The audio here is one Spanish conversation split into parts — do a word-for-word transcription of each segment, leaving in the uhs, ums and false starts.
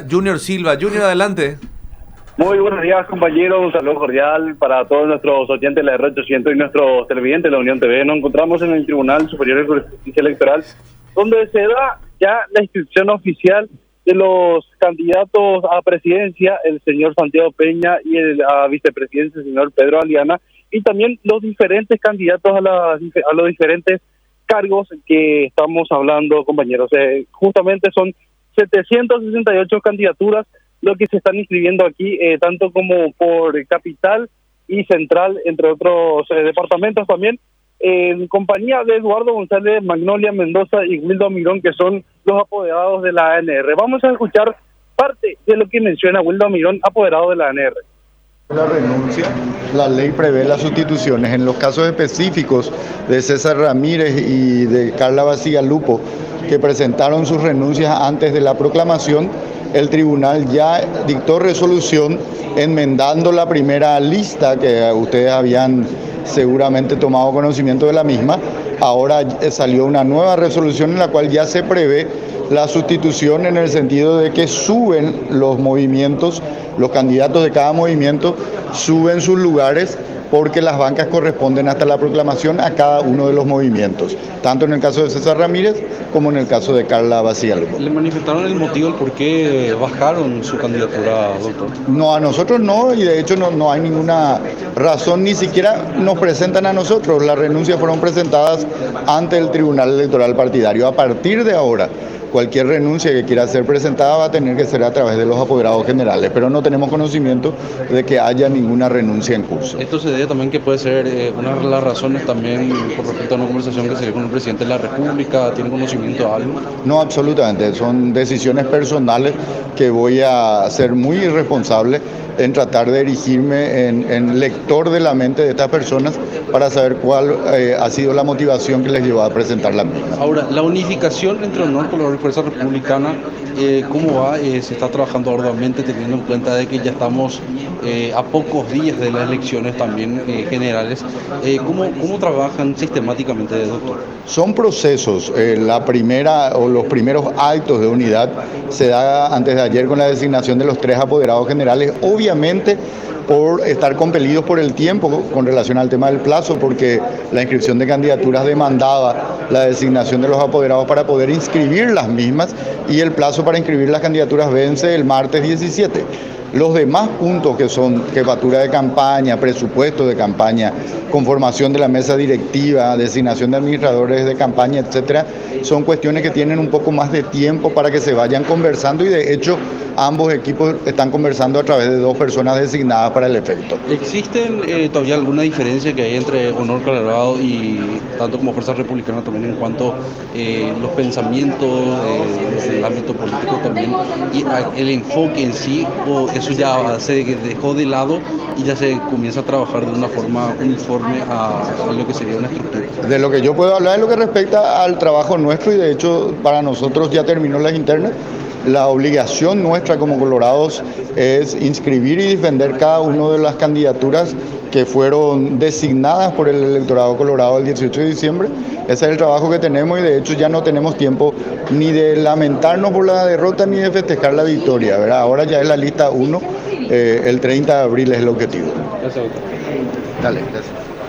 está Junior Silva. Junior, adelante. Muy buenos días, compañeros. Un saludo cordial para todos nuestros oyentes de la R ochocientos y nuestros televidentes de la Unión T V. Nos encontramos en el Tribunal Superior de Justicia Electoral, donde se da ya la inscripción oficial de los candidatos a presidencia, el señor Santiago Peña, y el, a vicepresidencia, el señor Pedro Aliana, y también los diferentes candidatos a, la, a los diferentes cargos que estamos hablando, compañeros. Eh, justamente son setecientas sesenta y ocho candidaturas lo que se están inscribiendo aquí, eh, tanto como por capital y central, entre otros eh, departamentos también, en compañía de Eduardo González, Magnolia Mendoza y Wildo Mirón, que son los apoderados de la A N R. Vamos a escuchar parte de lo que menciona Wildo Mirón, apoderado de la A N R. La renuncia, la ley prevé las sustituciones. En los casos específicos de César Ramírez y de Carla Bacigalupo, que presentaron sus renuncias antes de la proclamación, el tribunal ya dictó resolución enmendando la primera lista que ustedes habían seguramente tomado conocimiento de la misma. Ahora salió una nueva resolución en la cual ya se prevé la sustitución en el sentido de que suben los movimientos, los candidatos de cada movimiento suben sus lugares porque las bancas corresponden hasta la proclamación a cada uno de los movimientos, tanto en el caso de César Ramírez como en el caso de Carla Bacigalupo. ¿Le manifestaron el motivo, el por qué bajaron su candidatura, doctor? No, a nosotros no, y de hecho no, no hay ninguna razón, ni siquiera nos presentan a nosotros. Las renuncias fueron presentadas ante el Tribunal Electoral Partidario. A partir de ahora, cualquier renuncia que quiera ser presentada va a tener que ser a través de los apoderados generales, pero no tenemos conocimiento de que haya ninguna renuncia en curso. Esto se debe también que puede ser eh, una de las razones también por respecto a una conversación que se dio con el presidente de la República. ¿Tiene conocimiento de algo? No, absolutamente. Son decisiones personales que voy a ser muy irresponsable en tratar de erigirme en, en lector de la mente de estas personas para saber cuál eh, ha sido la motivación que les llevó a presentar la misma. Ahora, la unificación entre Honor Colorado y Fuerza Republicana, eh, ¿cómo va? Eh, ¿Se está trabajando arduamente teniendo en cuenta de que ya estamos eh, a pocos días de las elecciones también eh, generales? Eh, ¿cómo, ¿Cómo trabajan sistemáticamente, doctor? Son procesos. Eh, la primera o los primeros actos de unidad se da antes de ayer con la designación de los tres apoderados generales, obviamente por estar compelidos por el tiempo con relación al tema del plazo, porque la inscripción de candidaturas demandaba la designación de los apoderados para poder inscribir las mismas, y el plazo para inscribir las candidaturas vence el martes diecisiete. Los demás puntos, que son jefatura de campaña, presupuesto de campaña, conformación de la mesa directiva, designación de administradores de campaña, etcétera, son cuestiones que tienen un poco más de tiempo para que se vayan conversando, y de hecho ambos equipos están conversando a través de dos personas designadas para el efecto. ¿Existen eh, todavía alguna diferencia que hay entre Honor Colorado y tanto como Fuerza Republicana también en cuanto eh, los pensamientos eh, en el ámbito político también y a, el enfoque en sí, o eso ya se dejó de lado y ya se comienza a trabajar de una forma uniforme a, a lo que sería una estructura? De lo que yo puedo hablar es lo que respecta al trabajo nuestro, y de hecho para nosotros ya terminó las internas. La obligación nuestra como colorados es inscribir y defender cada una de las candidaturas que fueron designadas por el electorado colorado el dieciocho de diciembre. Ese es el trabajo que tenemos, y de hecho ya no tenemos tiempo ni de lamentarnos por la derrota ni de festejar la victoria, ¿verdad? Ahora ya es la lista uno, eh, el treinta de abril es el objetivo. Gracias, doctor. Dale, gracias.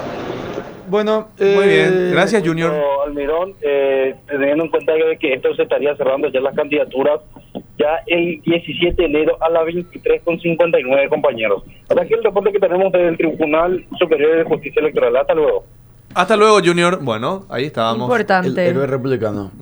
Bueno, eh, muy bien. Gracias, Junior. Almirón, eh, teniendo en cuenta que esto se estaría cerrando ya las candidaturas ya el diecisiete de enero a las veintitrés con cincuenta y nueve, compañeros. Hasta aquí el reporte que tenemos del Tribunal Superior de Justicia Electoral. Hasta luego. Hasta luego, Junior. Bueno, ahí estábamos. Importante. El héroe republicano.